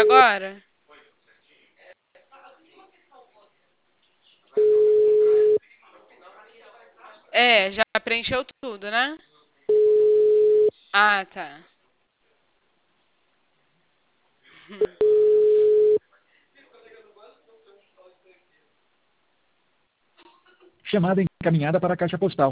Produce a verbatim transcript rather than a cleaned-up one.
agora? É, já preencheu tudo, né? Ah, tá. Chamada encaminhada para a caixa postal.